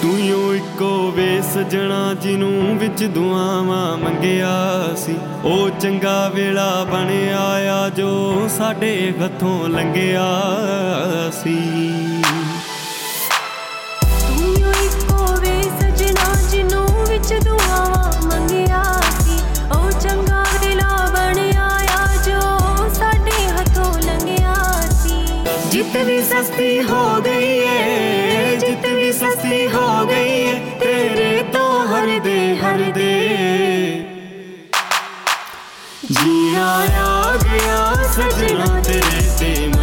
ਤੂੰ ਇੱਕੋ ਵੇ ਸਜਣਾ ਜਿਹਨੂੰ ਵਿੱਚ ਦੁਆਵਾਂ ਮੰਗਿਆ ਸੀ। ਉਹ ਚੰਗਾ ਵੇਲਾ ਬਣਿਆ ਆ ਜੋ ਸਾਡੇ ਹੱਥੋਂ ਲੰਘਿਆ ਸੀ। ਤੂੰ ਇੱਕੋ ਵੇ ਸਜਣਾ ਜਿਹਨੂੰ ਵਿੱਚ ਦੁਆਵਾਂ ਮੰਗਿਆ ਸੀ। ਉਹ ਚੰਗਾ ਵੇਲਾ ਬਣਿਆ ਆ ਜੋ ਸਾਡੇ ਹੱਥੋਂ ਲੰਘਿਆ ਸੀ। ਜਿੱਤ ਵੀ ਸਸਤੀ ਹੋ ਗਈ ਏ, ਜਿੱਤ ਵੀ ਸਸਤੀ ਹੋ ਗਈ ਏ ਤੇਰੇ ਤੋਂ ਹਰਦੇ ਹਰਦੇ। ਜੀਣਾ ਆ ਗਿਆ ਸਜਣਾ ਤੇਰੇ ਤੇ